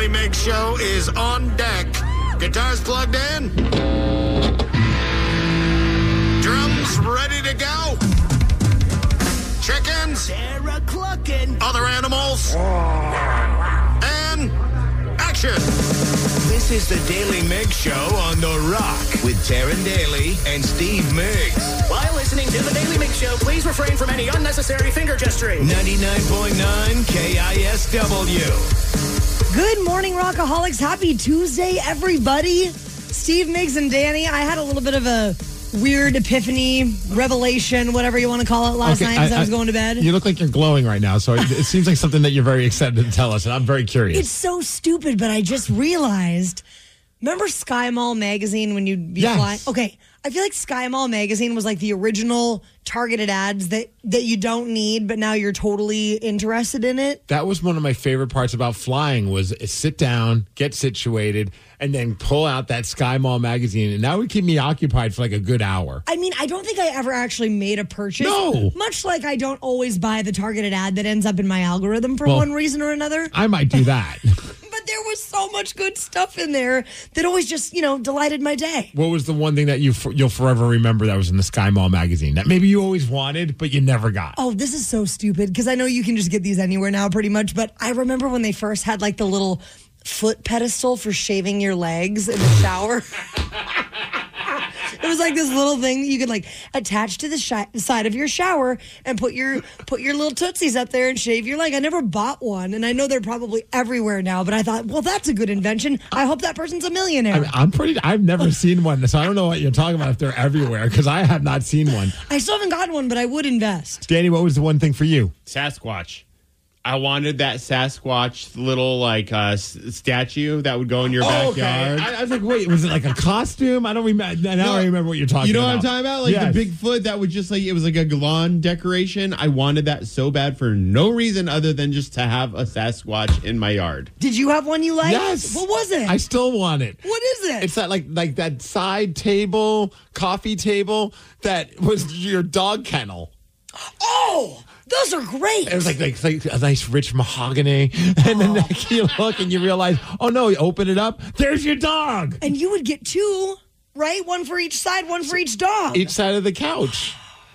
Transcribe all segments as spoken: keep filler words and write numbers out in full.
Daily Mix Show is on deck. Guitars plugged in. Drums ready to go. Chickens. They're a-clucking. Other animals. And action. This is the Daily Mix Show on The Rock with Taryn Daly and Steve Miggs. While listening to the Daily Mix Show, please refrain from any unnecessary finger gesturing. ninety-nine point nine K I S W. Good morning, Rockaholics. Happy Tuesday, everybody. Steve, Miggs, and Danny. I had a little bit of a weird epiphany, revelation, whatever you want to call it, last Okay, night as I, I was going to bed. You look like you're glowing right now, so it, it seems like something that you're very excited to tell us, and I'm very curious. It's so stupid, but I just realized, remember Sky Mall magazine when you'd be Yes. flying? Okay, I feel like Sky Mall magazine was like the original targeted ads that, that you don't need, but now you're totally interested in it. That was one of my favorite parts about flying was sit down, get situated, and then pull out that Sky Mall magazine, and that would keep me occupied for like a good hour. I mean, I don't think I ever actually made a purchase. No. Much like I don't always buy the targeted ad that ends up in my algorithm for Well, one reason or another. I might do that. But there was so much good stuff in there that always just, you know, delighted my day. What was the one thing that you you'll forever remember that was in the Sky Mall magazine that maybe you always wanted but you never got? Oh, this is so stupid because I know you can just get these anywhere now pretty much. But I remember when they first had like the little foot pedestal for shaving your legs in the shower. It was like this little thing that you could like attach to the shi- side of your shower and put your put your little tootsies up there and shave your leg. I never bought one, and I know they're probably everywhere now. But I thought, well, that's a good invention. I hope that person's a millionaire. I mean, I'm pretty. I've never seen one, so I don't know what you're talking about if they're everywhere because I have not seen one. I still haven't gotten one, but I would invest. Danny, what was the one thing for you? Sasquatch. I wanted that Sasquatch little like uh, s- statue that would go in your backyard. I, I was like, wait, was it like a costume? I don't remember. Now No, I remember what you're talking about. You know what I'm talking about? Like Yes. the Bigfoot that would just like, it was like a lawn decoration. I wanted that so bad for no reason other than just to have a Sasquatch in my yard. Did you have one you liked? Yes. What was it? I still want it. What is it? It's that like like that side table, coffee table that was your dog kennel. Oh, those are great. It was like, like, like a nice rich mahogany. And then like, you look and you realize, oh no, you open it up, there's your dog. And you would get two, right? One for each side, one for each dog. Each side of the couch.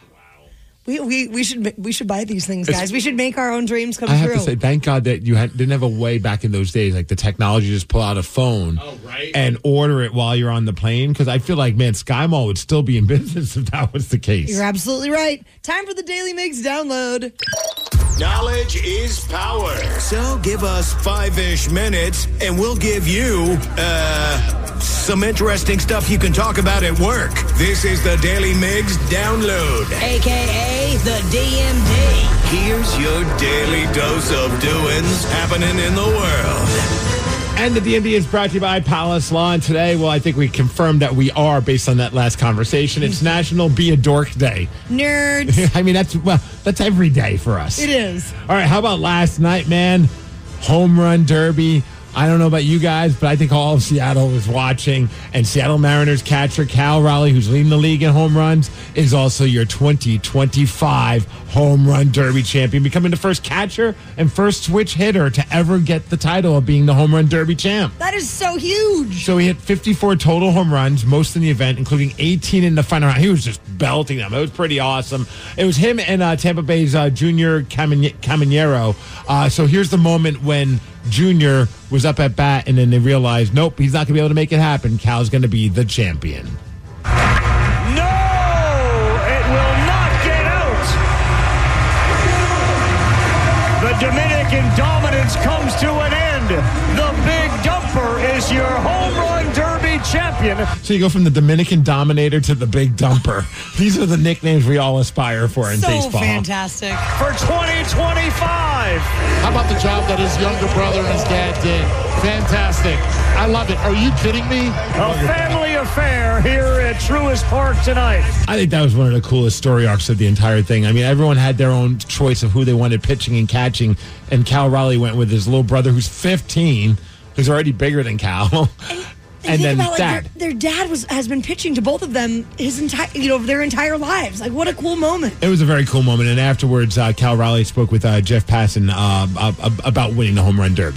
We we we should we should buy these things, guys. We should make our own dreams come I have true. to say, thank God that you had, didn't have a way back in those days, like the technology, just pull out a phone Oh, right. and order it while you're on the plane. Because I feel like, man, Sky Mall would still be in business if that was the case. You're absolutely right. Time for the Daily Mix download. Knowledge is power. So give us five-ish minutes and we'll give you, uh, some interesting stuff you can talk about at work. This is the Daily Mix download. A K A the D M D. Here's your daily dose of doings happening in the world. And the D M D is brought to you by Palace Law. And today, well, I think we confirmed that we are based on that last conversation. It's National Be a Dork Day. Nerds. I mean, that's well, that's every day for us. It is. All right, how about last night, man? Home run derby. I don't know about you guys, but I think all of Seattle was watching. And Seattle Mariners catcher Cal Raleigh, who's leading the league in home runs, is also your twenty twenty-five home run derby champion, becoming the first catcher and first switch hitter to ever get the title of being the home run derby champ. That is so huge. So he hit fifty-four total home runs, most in the event, including eighteen in the final round. He was just belting them. It was pretty awesome. It was him and uh, Tampa Bay's uh, Junior Camin- Caminero. Uh, so here's the moment when Junior was up at bat, and then they realized, nope, he's not going to be able to make it happen. Cal's going to be the champion. No! It will not get out! The Dominican dominance comes to an end. The Big Dumper is your home run derby champion. So you go from the Dominican Dominator to the Big Dumper. These are the nicknames we all aspire for in So baseball. fantastic. For twenty twenty-five. How about the job that his younger brother and his dad did? Fantastic. I love it. Are you kidding me? A family affair here at Truist Park tonight. I think that was one of the coolest story arcs of the entire thing. I mean, everyone had their own choice of who they wanted pitching and catching, and Cal Raleigh went with his little brother who's fifteen, who's already bigger than Cal. And, And think then about, like, dad. Their, their dad was has been pitching to both of them his entire, you know, their entire lives. Like, what a cool moment. It was a very cool moment. And afterwards, uh, Cal Raleigh spoke with uh, Jeff Passan uh, uh, about winning the home run derby.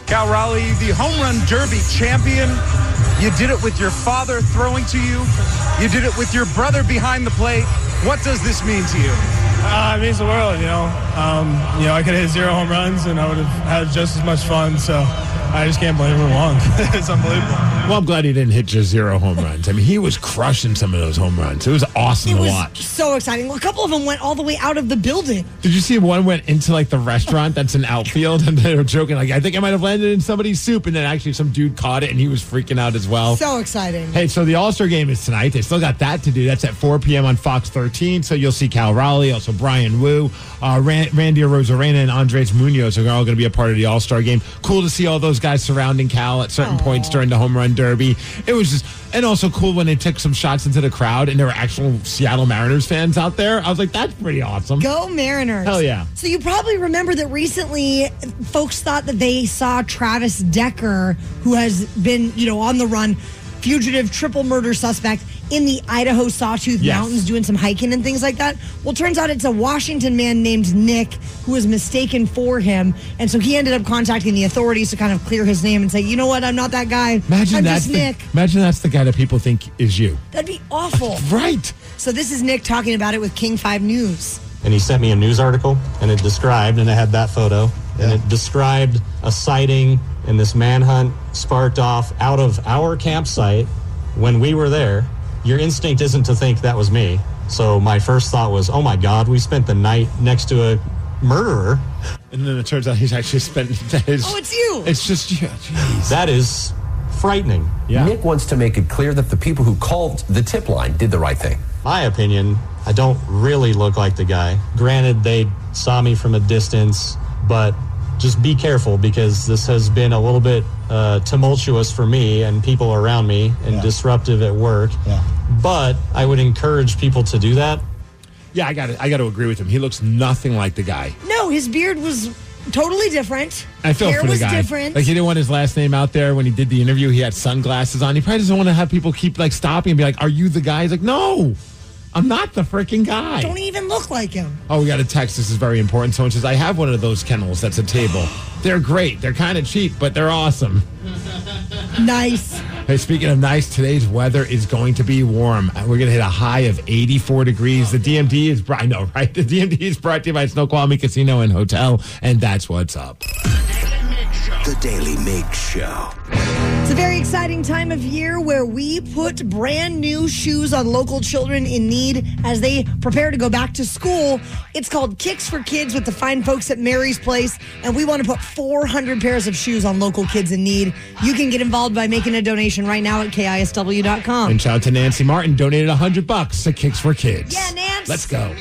Cal Raleigh, the home run derby champion. You did it with your father throwing to you. You did it with your brother behind the plate. What does this mean to you? Uh, it means the world, you know. Um, you know, I could have hit zero home runs and I would have had just as much fun. So I just can't blame him long. It's unbelievable. Well, I'm glad he didn't hit just zero home runs. I mean, he was crushing some of those home runs. It was awesome It to was watch. so exciting. Well, a couple of them went all the way out of the building. Did you see one went into like the restaurant that's in outfield and they were joking like, I think I might have landed in somebody's soup, and then actually some dude caught it and he was freaking out as well. So exciting. Hey, so the All-Star game is tonight. They still got that to do. That's at four p.m. on Fox thirteen. So you'll see Cal Raleigh, also Brian Wu, uh, Rand- Randy Arozarena, and Andres Munoz are all going to be a part of the All-Star game. Cool to see all those guys surrounding Cal at certain Aww. points during the home run derby. It was just, and also cool when they took some shots into the crowd and there were actual Seattle Mariners fans out there. I was like, that's pretty awesome. Go Mariners. Hell yeah. So you probably remember that recently folks thought that they saw Travis Decker, who has been, you know, on the run, fugitive triple murder suspect in the Idaho Sawtooth Yes. Mountains doing some hiking and things like that. Well, turns out it's a Washington man named Nick who was mistaken for him. And so he ended up contacting the authorities to kind of clear his name and say, you know what, I'm not that guy. Imagine I'm that's just the, Nick. Imagine that's the guy that people think is you. That'd be awful. Right. So this is Nick talking about it with King five News. And he sent me a news article, and it described, and it had that photo, and it described a sighting, and this manhunt sparked off out of our campsite when we were there. Your instinct isn't to think that was me. So my first thought was, oh my God, we spent the night next to a murderer. And then it turns out he's actually spent his... Oh, it's you. It's just you. Jeez. That is frightening. Yeah. Nick wants to make it clear that the people who called the tip line did the right thing. My opinion, I don't really look like the guy. Granted, they saw me from a distance, but just be careful because this has been a little bit uh, tumultuous for me and people around me and yeah. disruptive at work. Yeah. But I would encourage people to do that. Yeah, I got to I got to agree with him. He looks nothing like the guy. No, his beard was totally different. I feel Hair for the was guy. different. Like he didn't want his last name out there when he did the interview. He had sunglasses on. He probably doesn't want to have people keep like stopping and be like, "Are you the guy?" He's like, "No, I'm not the freaking guy." Don't even look like him. Oh, we got a text. This is very important. Someone says, "I have one of those kennels. That's a table. They're great. They're kind of cheap, but they're awesome." Nice. Hey, speaking of nice, today's weather is going to be warm. We're going to hit a high of eighty-four degrees. The D M D is, I know, right? The D M D is brought to you by Snoqualmie Casino and Hotel, and that's what's up. The Daily Mig Show. It's a very exciting time of year where we put brand new shoes on local children in need as they prepare to go back to school. It's called Kicks for Kids with the fine folks at Mary's Place, and we want to put four hundred pairs of shoes on local kids in need. You can get involved by making a donation right now at K I S W dot com. And shout out to Nancy Martin, donated one hundred bucks to Kicks for Kids. Yeah, Nance. Let's go.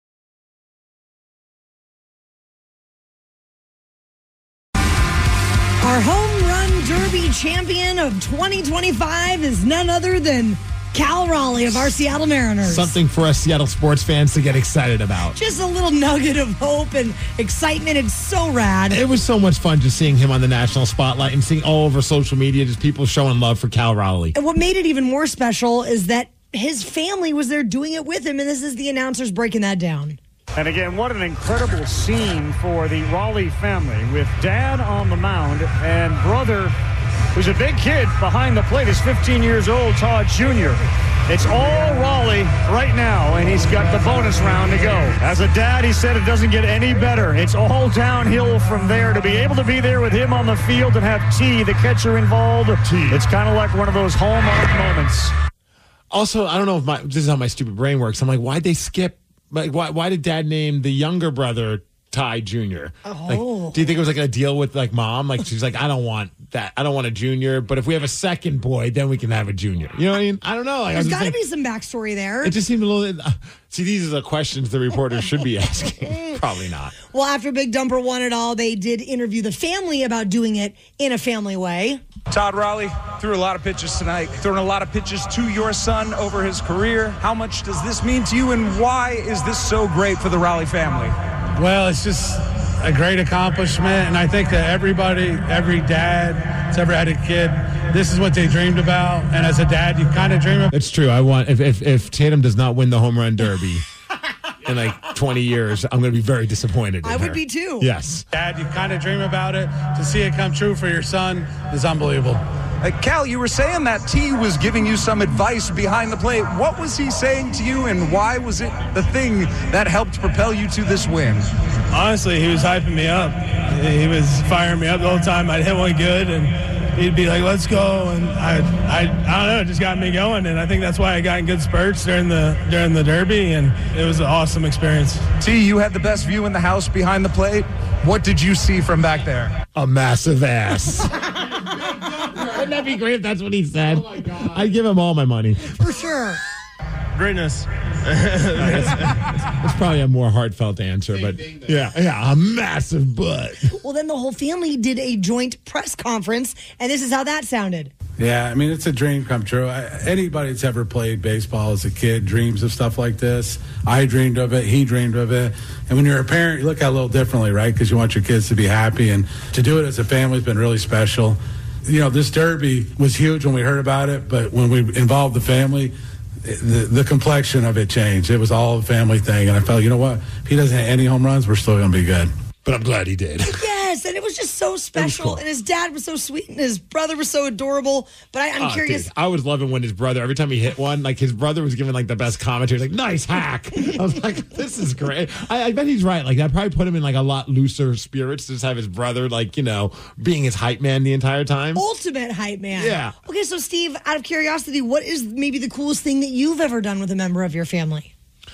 Our home run derby champion of twenty twenty-five is none other than Cal Raleigh of our Seattle Mariners. Something for us Seattle sports fans to get excited about. Just a little nugget of hope and excitement. It's so rad. It was so much fun just seeing him on the national spotlight and seeing all over social media just people showing love for Cal Raleigh. And what made it even more special is that his family was there doing it with him, and this is the announcers breaking that down. And again, what an incredible scene for the Raleigh family with dad on the mound and brother, who's a big kid behind the plate, is fifteen years old, Todd Junior It's all Raleigh right now, and he's got the bonus round to go. As a dad, he said it doesn't get any better. It's all downhill from there. To be able to be there with him on the field and have T, the catcher, involved, it's kind of like one of those hallmark moments. Also, I don't know if my this is how my stupid brain works. I'm like, why'd they skip? Like, why, why did dad name the younger brother Ty Junior? Oh. Like, do you think it was like a deal with like mom? Like, she's like, I don't want that. I don't want a junior. But if we have a second boy, then we can have a junior. You know what I mean? I don't know. Like, There's I got to like, be some backstory there. It just seemed a little. Uh, see, these are the questions the reporters should be asking. Probably not. Well, after Big Dumper won it all, they did interview the family about doing it in a family way. Todd Raleigh threw a lot of pitches tonight, throwing a lot of pitches to your son over his career. How much does this mean to you, and why is this so great for the Raleigh family? Well, it's just a great accomplishment, and I think that everybody, every dad that's ever had a kid, this is what they dreamed about. And as a dad, you kind of dream of. It's true. I want if if, if Tatum does not win the home run derby. in like twenty years, I'm going to be very disappointed in I would her. be too. Yes. Dad, you kind of dream about it. To see it come true for your son is unbelievable. Uh, Cal, you were saying that T was giving you some advice behind the plate. What was he saying to you, and why was it the thing that helped propel you to this win? Honestly, he was hyping me up. He was firing me up the whole time. I'd hit one good, and he'd be like, let's go. And I, I, I don't know, it just got me going. And I think that's why I got in good spurts during the during the Derby, and it was an awesome experience. T, you had the best view in the house behind the plate. What did you see from back there? A massive ass. Wouldn't that be great if that's what he said? Oh my God. I'd give him all my money. For sure. Greatness. It's probably a more heartfelt answer, but yeah, yeah, a massive butt. Well, then the whole family did a joint press conference, and this is how that sounded. Yeah, I mean, it's a dream come true. I, anybody that's ever played baseball as a kid dreams of stuff like this. I dreamed of it. He dreamed of it. And when you're a parent, you look at it a little differently, right? Because you want your kids to be happy. And to do it as a family has been really special. You know, this Derby was huge when we heard about it, but when we involved the family, the, the complexion of it changed. It was all a family thing. And I felt, you know what? If he doesn't hit any home runs, we're still going to be good. But I'm glad he did. Yes, and it was just so special. Cool. And his dad was so sweet, and his brother was so adorable. But I, I'm Oh, curious. dude, I was loving when his brother, every time he hit one, like his brother was giving like the best commentary. Like, nice hack. I was like, this is great. I, I bet he's right. Like, that probably put him in like a lot looser spirits to just have his brother, like, you know, being his hype man the entire time. Ultimate hype man. Yeah. Okay, so Steve, out of curiosity, what is maybe the coolest thing that you've ever done with a member of your family?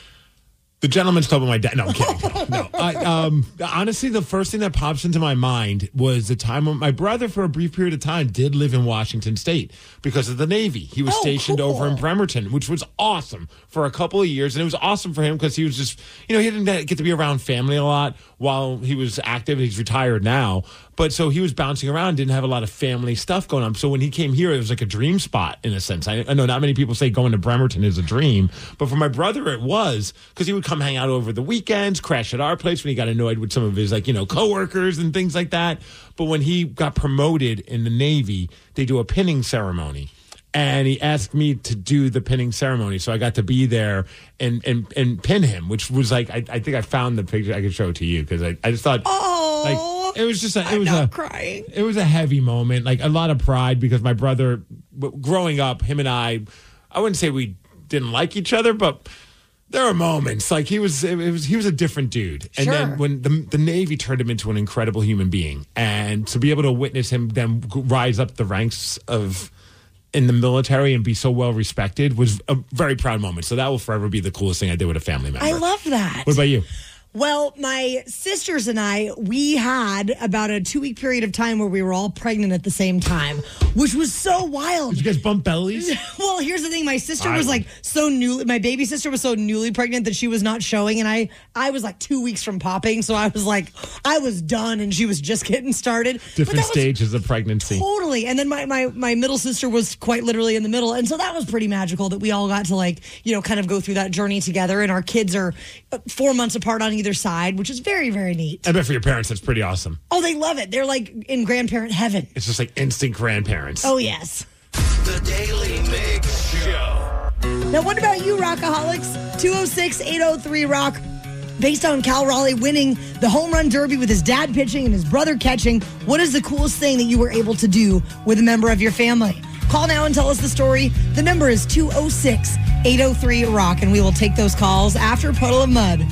The Gentleman's Club with my dad. No, I'm kidding. No, I, um, honestly, the first thing that pops into my mind was the time when my brother, for a brief period of time, did live in Washington State because of the Navy. He was Oh, stationed cool. over in Bremerton, which was awesome for a couple of years. And it was awesome for him because he was just, you know, he didn't get to be around family a lot while he was active. He's retired now. But so he was bouncing around, didn't have a lot of family stuff going on. So when he came here, it was like a dream spot in a sense. I, I know not many people say going to Bremerton is a dream, but for my brother, it was because he would come hang out over the weekends, crash at our place when he got annoyed with some of his, like, you know, coworkers and things like that. But when he got promoted in the Navy, they do a pinning ceremony. And he asked me to do the pinning ceremony. So I got to be there and and, and pin him, which was like, I, I think I found the picture. I could show it to you because I, I just thought, Oh, like, it was just a, it I'm was not a crying. it was a heavy moment, like a lot of pride because my brother, w- growing up, him and I, I wouldn't say we didn't like each other, but there were moments like he was, it was he was a different dude. And Sure. then when the the Navy turned him into an incredible human being, and to be able to witness him then rise up the ranks of in the military and be so well respected was a very proud moment. So that will forever be the coolest thing I did with a family member. I love that. What about you? Well, my sisters and I, we had about a two-week period of time where we were all pregnant at the same time, which was so wild. Did you guys bump bellies? Well, here's the thing. My sister I was would. like so new. My baby sister was so newly pregnant that she was not showing. And I, I was like two weeks from popping. So I was like, I was done and she was just getting started. But Different that was stages of pregnancy. Totally. And then my, my, my middle sister was quite literally in the middle. And so that was pretty magical that we all got to, like, you know, kind of go through that journey together. And our kids are four months apart on either side, which is very, very neat. I bet for your parents, that's pretty awesome. Oh, they love it. They're like in grandparent heaven. It's just like instant grandparents. Oh, yes. The Daily Mix Show. Now, what about you, Rockaholics? two oh six, eight oh three, rock. Based on Cal Raleigh winning the home run derby with his dad pitching and his brother catching, what is the coolest thing that you were able to do with a member of your family? Call now and tell us the story. The number is two oh six, eight oh three, rock, and we will take those calls after Puddle of Mud.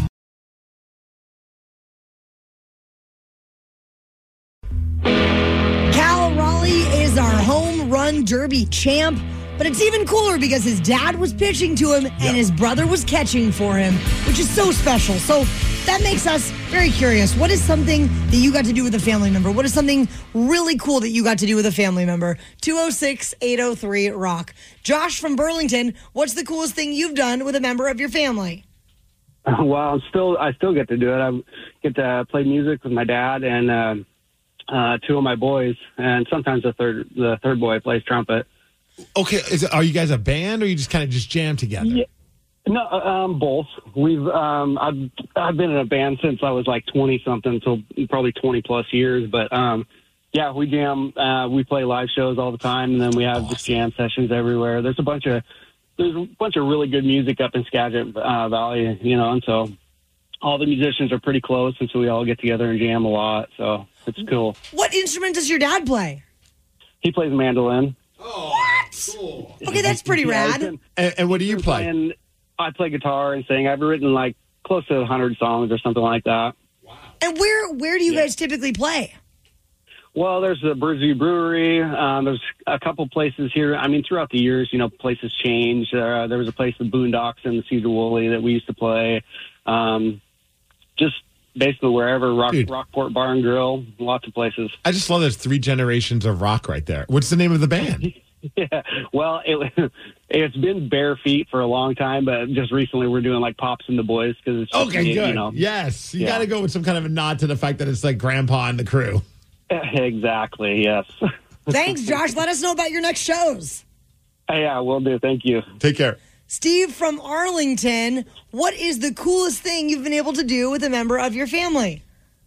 Cal Raleigh is our home run derby champ, but it's even cooler because his dad was pitching to him and his brother was catching for him, which is so special. So that makes us very curious. What is something that you got to do with a family member? What is something really cool that you got to do with a family member? two oh six, eight oh three, rock. Josh from Burlington, what's the coolest thing you've done with a member of your family? Well, I'm still, I still get to do it. I get to play music with my dad and uh, uh, two of my boys, and sometimes the third, the third boy plays trumpet. Okay, is it, are you guys a band or you just kind of just jam together? Yeah. No, um, both. We've um, I've I've been in a band since I was like twenty something, so probably twenty plus years. But um, yeah, we jam. Uh, we play live shows all the time, and then we have awesome. just jam sessions everywhere. There's a bunch of there's a bunch of really good music up in Skagit uh, Valley, you know, and so all the musicians are pretty close, and so we all get together and jam a lot. So it's cool. What instrument does your dad play? He plays mandolin. What? Cool. Okay, that's pretty Yeah, rad. been- And, and what do you play? playing- I play guitar and sing. I've written like close to one hundred songs or something like that. And where where do you guys typically play? Well, there's the Birdsley Brewery. Um, there's a couple places here. I mean, throughout the years, you know, places change. Uh, there was a place in Boondocks in the Cedar Woolley that we used to play. Um, just basically wherever, Rock, Dude. Rockport Bar and Grill, lots of places. I just love there's three generations of rock right there. What's the name of the band? Yeah, well, it, it's been Bare Feet for a long time, but just recently we're doing like Pops and the Boys because it's just, Okay, you, good. You know, yes, you Yeah. got to go with some kind of a nod to the fact that it's like Grandpa and the crew. Exactly. Yes. Thanks, Josh. Let us know about your next shows. Yeah, will do. Thank you. Take care. Steve from Arlington, what is the coolest thing you've been able to do with a member of your family?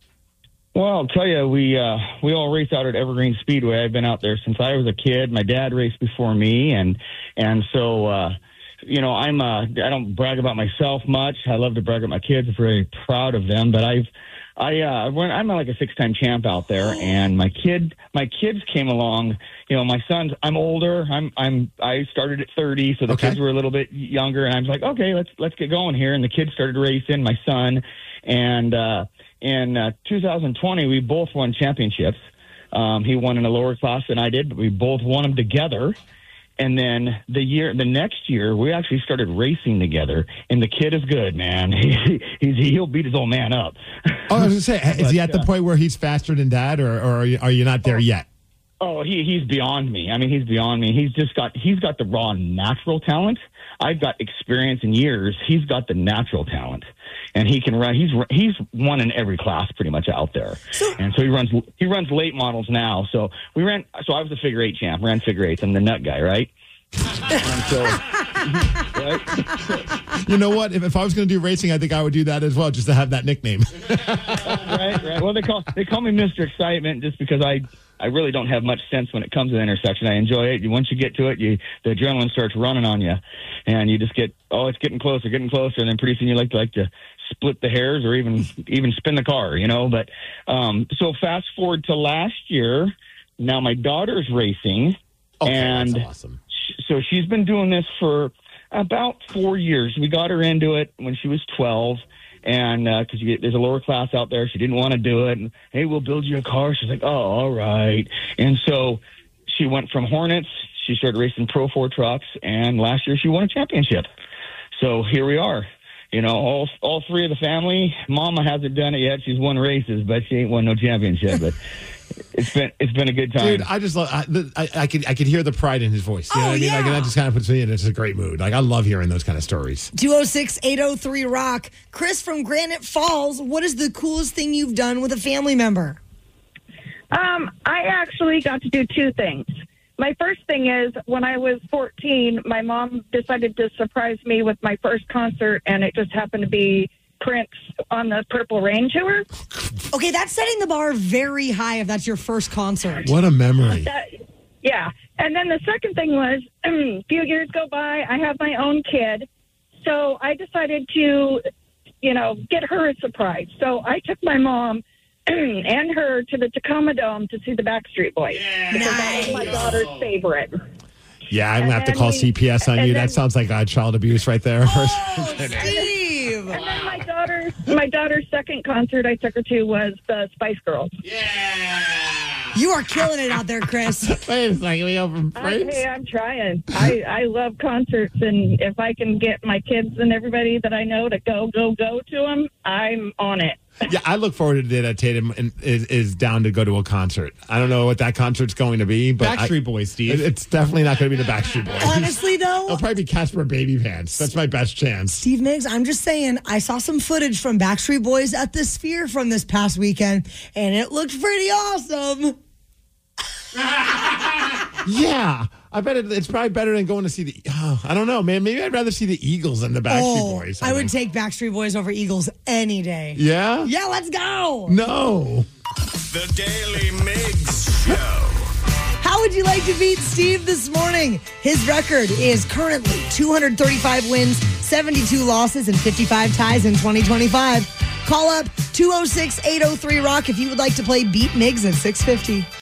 Well, I'll tell you, we uh, we all race out at Evergreen Speedway. I've been out there since I was a kid. My dad raced before me, and and so uh, you know, I'm uh, I don't brag about myself much. I love to brag about my kids. I'm very proud of them. But I've I uh, when I'm like a six-time champ out there, and my kid my kids came along. You know, my sons. I'm older. I'm I'm I started at thirty, so the Okay. kids were a little bit younger, and I was like, okay, let's let's get going here. And the kids started racing. My son, and uh, in uh, two thousand twenty, we both won championships. Um, he won in a lower class than I did, but we both won them together. And then the year, the next year, we actually started racing together. And the kid is good, man. He, he's he'll beat his old man up. Oh, I was going to say, is he at the uh, point where he's faster than Dad, or, or are, you, are you not there yet? Oh, he he's beyond me. I mean, he's beyond me. He's just got he's got the raw natural talent. I've got experience in years. He's got the natural talent, and he can run. He's he's won in every class pretty much out there, and so he runs he runs late models now. So we ran. So I was a figure eight champ. Ran figure eights. I'm the nut guy, right? And so, right? You know what? If, if I was going to do racing, I think I would do that as well, just to have that nickname. right, right. Well, they call they call me Mister Excitement just because I I really don't have much sense when it comes to the intersection. I enjoy it. You, once you get to it, you the adrenaline starts running on you, and you just get oh, it's getting closer, getting closer, and then pretty soon you like to like to split the hairs or even even spin the car, you know. But um, so fast forward to last year. Now my daughter's racing, okay, and that's awesome. sh- so she's been doing this for about four years. We got her into it when she was twelve. And because uh, there's a lower class out there, she didn't want to do it. And, hey, we'll build you a car. She's like, oh, all right. And so she went from Hornets. She started racing Pro four trucks. And last year she won a championship. So here we are. You know, all all three of the family. Mama hasn't done it yet. She's won races, but she ain't won no championship. But it's been it's been a good time. Dude, I just love. I, the, I, I could I could hear the pride in his voice. You know Oh, what I mean? Like, yeah. and that just kind of puts me in it's a great mood. Like, I love hearing those kind of stories. two oh six, eight oh three, rock. Chris from Granite Falls, what is the coolest thing you've done with a family member? Um, I actually got to do two things. My first thing is when I was fourteen, my mom decided to surprise me with my first concert, and it just happened to be Prince on the Purple Rain tour. Okay, that's setting the bar very high if that's your first concert. What a memory. That, yeah. And then the second thing was a few years go by, I have my own kid. So I decided to, you know, get her a surprise. So I took my mom and her to the Tacoma Dome to see the Backstreet Boys. Yeah. Because that was my daughter's favorite. Yeah, I'm going to have to And call we- C P S on and you. then- That sounds like uh, child abuse right there. Oh, Steve! And then my daughter's my daughter's second concert I took her to was the Spice Girls. You are killing it out there, Chris. Wait a second, we over I, hey, I'm trying. I, I love concerts, and if I can get my kids and everybody that I know to go, go, go to them, I'm on it. Yeah, I look forward to the day that Tatum and- is, is down to go to a concert. I don't know what that concert's going to be, but Backstreet I- Boys, Steve. it- It's definitely not going to be the Backstreet Boys. Honestly, though, It'll probably be Casper Baby Pants. That's my best chance. Steve Miggs, I'm just saying, I saw some footage from Backstreet Boys at the Sphere from this past weekend, and it looked pretty awesome. Yeah, I bet it, it's probably better than going to see the. Oh, I don't know, man. Maybe I'd rather see the Eagles than the Backstreet Oh, Boys. I would think. take Backstreet Boys over Eagles any day. Yeah? Yeah, let's go. No. The Daily Miggs Show. How would you like to beat Steve this morning? His record is currently two hundred thirty-five wins, seventy-two losses, and fifty-five ties in twenty twenty-five. Call up two oh six, eight oh three, ROCK if you would like to play Beat Migs at six fifty.